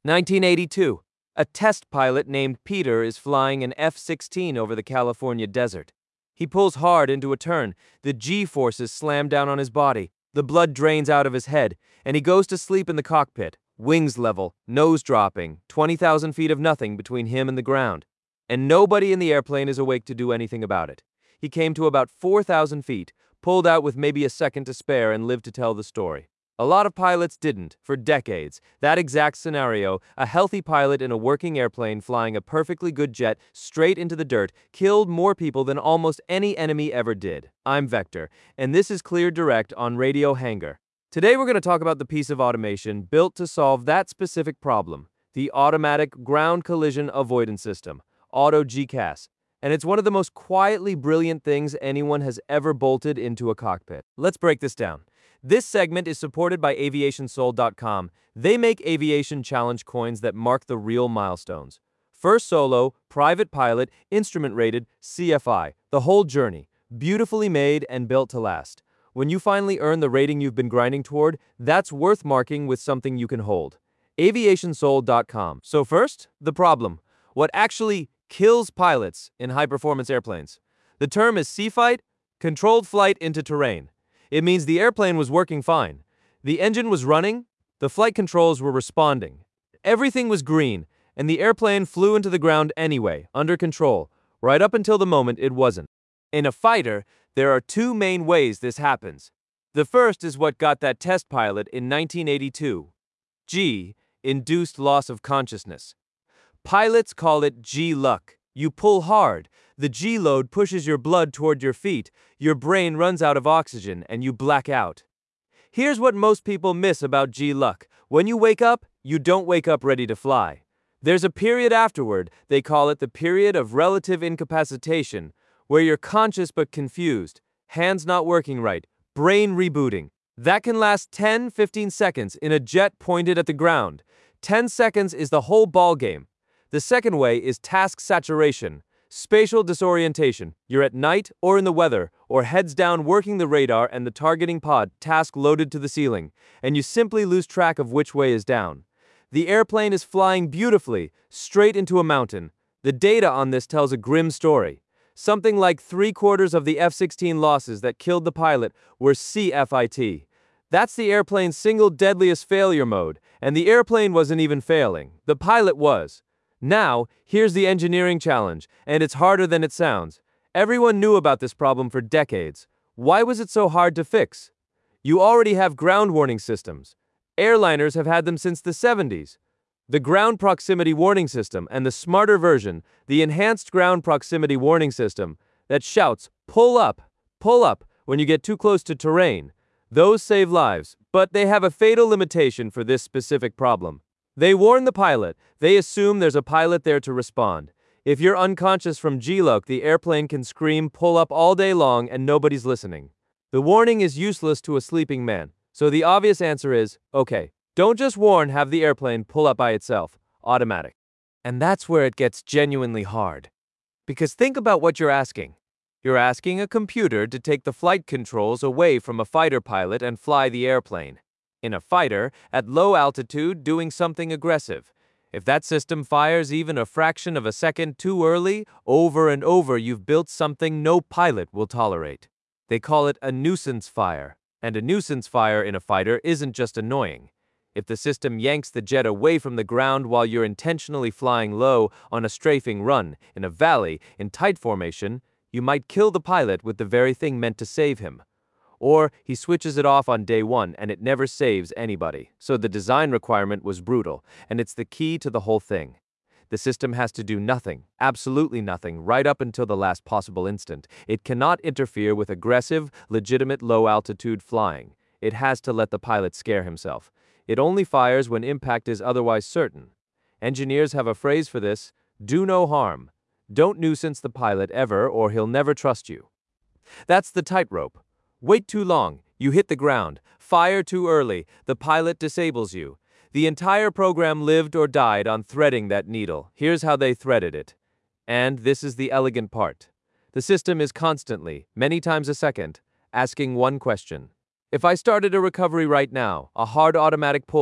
1982. A test pilot named Peter is flying an F-16 over the California desert. He pulls hard into a turn. The G-forces slam down on his body. The blood drains out of his head, and he goes to sleep in the cockpit, wings level, nose dropping, 20,000 feet of nothing between him and the ground. And nobody in the airplane is awake to do anything about it. He came to about 4,000 feet, pulled out with maybe a second to spare, and lived to tell the story. A lot of pilots didn't, for decades. That exact scenario, a healthy pilot in a working airplane flying a perfectly good jet straight into the dirt, killed more people than almost any enemy ever did. I'm Vector, and this is Clear Direct on Radio Hangar. Today we're going to talk about the piece of automation built to solve that specific problem, the Automatic Ground Collision Avoidance System, Auto GCAS. And it's one of the most quietly brilliant things anyone has ever bolted into a cockpit. Let's break this down. This segment is supported by AviationSoul.com. They make aviation challenge coins that mark the real milestones. First solo, private pilot, instrument rated, CFI. The whole journey. Beautifully made and built to last. When you finally earn the rating you've been grinding toward, that's worth marking with something you can hold. AviationSoul.com. So first, the problem. What actually kills pilots in high-performance airplanes? The term is CFIght, controlled flight into terrain. It means the airplane was working fine. The engine was running, the flight controls were responding. Everything was green, and the airplane flew into the ground anyway, under control, right up until the moment it wasn't. In a fighter, there are two main ways this happens. The first is what got that test pilot in 1982. G, induced loss of consciousness. Pilots call it G-luck. You pull hard, the G-load pushes your blood toward your feet, your brain runs out of oxygen, and you black out. Here's what most people miss about G-luck. When you wake up, you don't wake up ready to fly. There's a period afterward, they call it the period of relative incapacitation, where you're conscious but confused, hands not working right, brain rebooting. That can last 10-15 seconds in a jet pointed at the ground. 10 seconds is the whole ballgame. The second way is task saturation, spatial disorientation. You're at night or in the weather, or heads down working the radar and the targeting pod, task loaded to the ceiling, and you simply lose track of which way is down. The airplane is flying beautifully, straight into a mountain. The data on this tells a grim story. Something like 3/4 of the F-16 losses that killed the pilot were CFIT. That's the airplane's single deadliest failure mode, and the airplane wasn't even failing. The pilot was. Now, here's the engineering challenge, and it's harder than it sounds. Everyone knew about this problem for decades. Why was it so hard to fix? You already have ground warning systems. Airliners have had them since the 70s. The Ground Proximity Warning System and the smarter version, the Enhanced Ground Proximity Warning System, that shouts, pull up, when you get too close to terrain. Those save lives, but they have a fatal limitation for this specific problem. They warn the pilot. They assume there's a pilot there to respond. If you're unconscious from G-luck, the airplane can scream pull up all day long and nobody's listening. The warning is useless to a sleeping man. So the obvious answer is, okay, don't just warn, have the airplane pull up by itself. Automatic. And that's where it gets genuinely hard. Because think about what you're asking. You're asking a computer to take the flight controls away from a fighter pilot and fly the airplane. In a fighter, at low altitude, doing something aggressive. If that system fires even a fraction of a second too early, over and over you've built something no pilot will tolerate. They call it a nuisance fire. And a nuisance fire in a fighter isn't just annoying. If the system yanks the jet away from the ground while you're intentionally flying low on a strafing run, in a valley, in tight formation, you might kill the pilot with the very thing meant to save him. Or he switches it off on day one and it never saves anybody. So the design requirement was brutal, and it's the key to the whole thing. The system has to do nothing, absolutely nothing, right up until the last possible instant. It cannot interfere with aggressive, legitimate low-altitude flying. It has to let the pilot scare himself. It only fires when impact is otherwise certain. Engineers have a phrase for this: do no harm. Don't nuisance the pilot ever, or he'll never trust you. That's the tightrope. Wait too long, you hit the ground. Fire too early, the pilot disables you. The entire program lived or died on threading that needle. Here's how they threaded it. And this is the elegant part. The system is constantly, many times a second, asking one question. If I started a recovery right now, a hard automatic pull,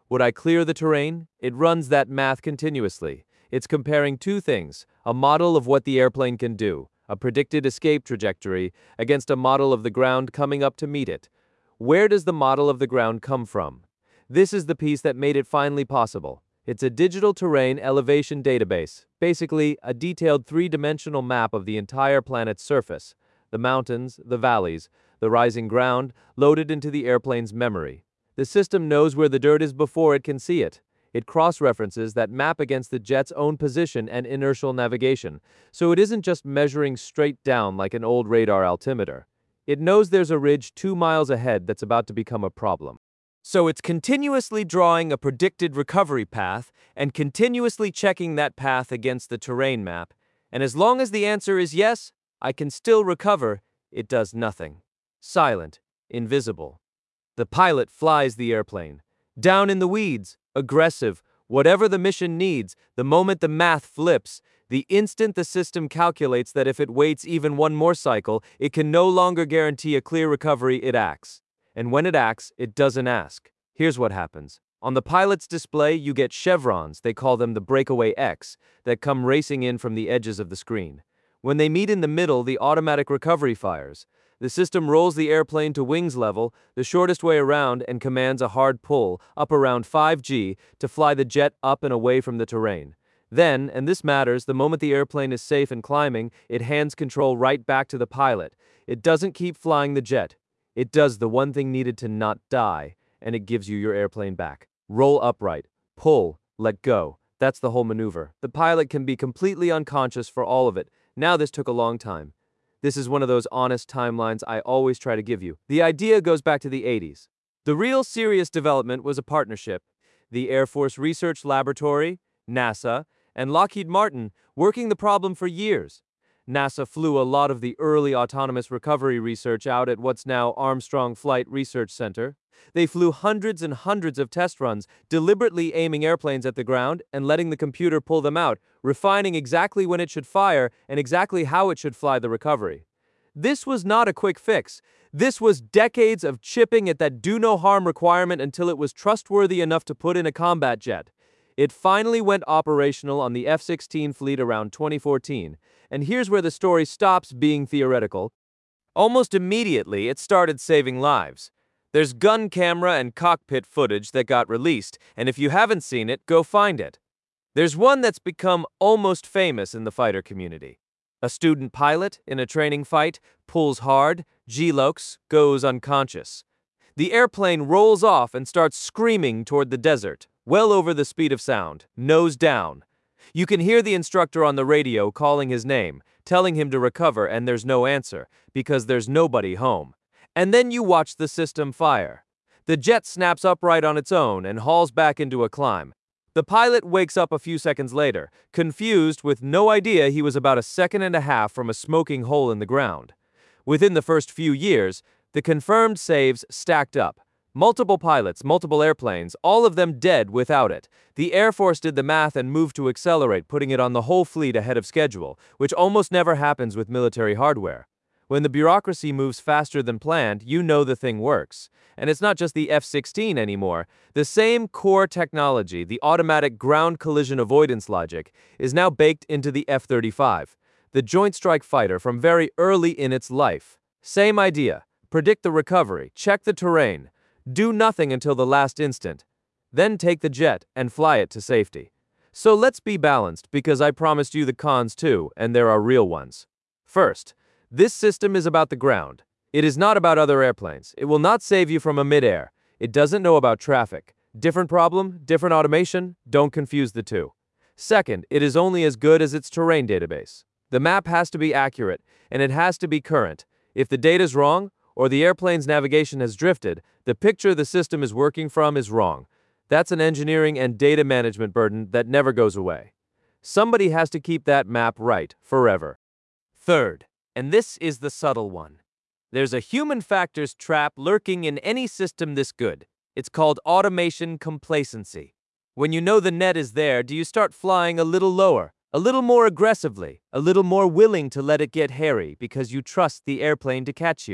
Would I clear the terrain? It runs that math continuously. It's comparing two things, a model of what the airplane can do, a predicted escape trajectory, against a model of the ground coming up to meet it. Where does the model of the ground come from? This is the piece that made it finally possible. It's a digital terrain elevation database, basically a detailed three-dimensional map of the entire planet's surface, the mountains, the valleys, the rising ground, loaded into the airplane's memory. The system knows where the dirt is before it can see it. It cross-references that map against the jet's own position and inertial navigation, so it isn't just measuring straight down like an old radar altimeter. It knows there's a ridge 2 miles ahead that's about to become a problem. So it's continuously drawing a predicted recovery path and continuously checking that path against the terrain map. And as long as the answer is yes, I can still recover, it does nothing. Silent, invisible. The pilot flies the airplane. Down in the weeds, aggressive, whatever the mission needs, the moment the math flips, the instant the system calculates that if it waits even one more cycle, it can no longer guarantee a clear recovery, it acts. And when it acts, it doesn't ask. Here's what happens. On the pilot's display, you get chevrons, they call them the breakaway X, that come racing in from the edges of the screen. When they meet in the middle, the automatic recovery fires. The system rolls the airplane to wings level, the shortest way around, and commands a hard pull, up around 5G, to fly the jet up and away from the terrain. Then, and this matters, the moment the airplane is safe and climbing, it hands control right back to the pilot. It doesn't keep flying the jet. It does the one thing needed to not die, and it gives you your airplane back. Roll upright, pull, let go. That's the whole maneuver. The pilot can be completely unconscious for all of it. Now this took a long time. This is one of those honest timelines I always try to give you. The idea goes back to the 80s. The real serious development was a partnership. The Air Force Research Laboratory, NASA, and Lockheed Martin working the problem for years. NASA flew a lot of the early autonomous recovery research out at what's now Armstrong Flight Research Center. They flew hundreds and hundreds of test runs, deliberately aiming airplanes at the ground and letting the computer pull them out, refining exactly when it should fire and exactly how it should fly the recovery. This was not a quick fix. This was decades of chipping at that do no harm requirement until it was trustworthy enough to put in a combat jet. It finally went operational on the F-16 fleet around 2014, and here's where the story stops being theoretical. Almost immediately, it started saving lives. There's gun camera and cockpit footage that got released, and if you haven't seen it, go find it. There's one that's become almost famous in the fighter community. A student pilot, in a training fight, pulls hard, G-LOCs, goes unconscious. The airplane rolls off and starts screaming toward the desert, well over the speed of sound, nose down. You can hear the instructor on the radio calling his name, telling him to recover, and there's no answer, because there's nobody home. And then you watch the system fire. The jet snaps upright on its own and hauls back into a climb. The pilot wakes up a few seconds later, confused with no idea he was about 1.5 seconds from a smoking hole in the ground. Within the first few years, the confirmed saves stacked up. Multiple pilots, multiple airplanes, all of them dead without it. The Air Force did the math and moved to accelerate, putting it on the whole fleet ahead of schedule, which almost never happens with military hardware. When the bureaucracy moves faster than planned, you know the thing works. And it's not just the F-16 anymore. The same core technology, the automatic ground collision avoidance logic, is now baked into the F-35, the Joint Strike Fighter from very early in its life. Same idea. Predict the recovery, check the terrain, do nothing until the last instant, then take the jet and fly it to safety. So let's be balanced, because I promised you the cons too, and there are real ones. First, this system is about the ground. It is not about other airplanes. It will not save you from a mid-air. It doesn't know about traffic. Different problem, different automation, don't confuse the two. Second, it is only as good as its terrain database. The map has to be accurate, and it has to be current. If the data's wrong, or the airplane's navigation has drifted, the picture the system is working from is wrong. That's an engineering and data management burden that never goes away. Somebody has to keep that map right, forever. Third, and this is the subtle one. There's a human factors trap lurking in any system this good. It's called automation complacency. When you know the net is there, do you start flying a little lower, a little more aggressively, a little more willing to let it get hairy because you trust the airplane to catch you?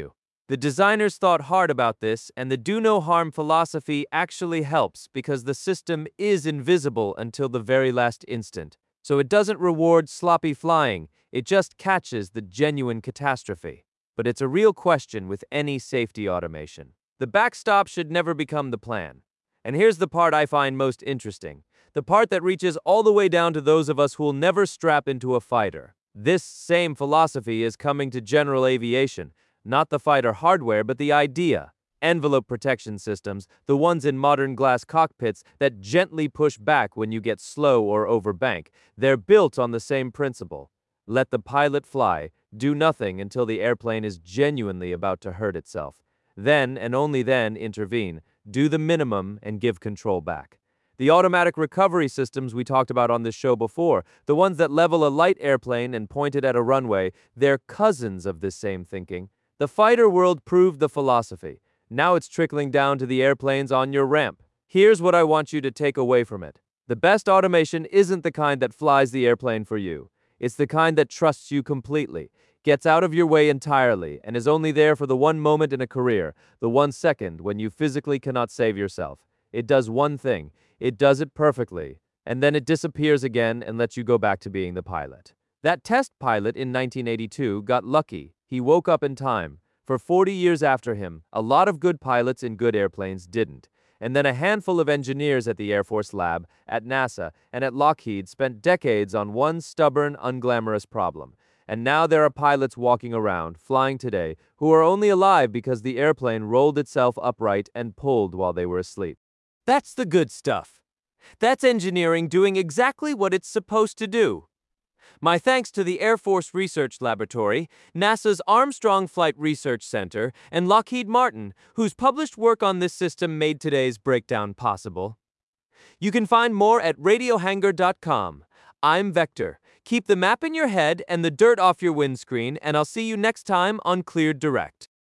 The designers thought hard about this, and the do no harm philosophy actually helps because the system is invisible until the very last instant. So it doesn't reward sloppy flying, it just catches the genuine catastrophe. But it's a real question with any safety automation. The backstop should never become the plan. And here's the part I find most interesting, the part that reaches all the way down to those of us who'll never strap into a fighter. This same philosophy is coming to general aviation. Not the fighter hardware, but the idea. Envelope protection systems, the ones in modern glass cockpits that gently push back when you get slow or overbank, they're built on the same principle. Let the pilot fly, do nothing until the airplane is genuinely about to hurt itself. Then, and only then, intervene, do the minimum, and give control back. The automatic recovery systems we talked about on this show before, the ones that level a light airplane and point it at a runway, they're cousins of this same thinking. The fighter world proved the philosophy. Now it's trickling down to the airplanes on your ramp. Here's what I want you to take away from it. The best automation isn't the kind that flies the airplane for you. It's the kind that trusts you completely, gets out of your way entirely, and is only there for the one moment in a career, the 1 second when you physically cannot save yourself. It does one thing. It does it perfectly, and then it disappears again and lets you go back to being the pilot. That test pilot in 1982 got lucky. He woke up in time. For 40 years after him, a lot of good pilots in good airplanes didn't. And then a handful of engineers at the Air Force Lab, at NASA, and at Lockheed spent decades on one stubborn, unglamorous problem. And now there are pilots walking around, flying today, who are only alive because the airplane rolled itself upright and pulled while they were asleep. That's the good stuff. That's engineering doing exactly what it's supposed to do. My thanks to the Air Force Research Laboratory, NASA's Armstrong Flight Research Center, and Lockheed Martin, whose published work on this system made today's breakdown possible. You can find more at radiohangar.com. I'm Vector. Keep the map in your head and the dirt off your windscreen, and I'll see you next time on Cleared Direct.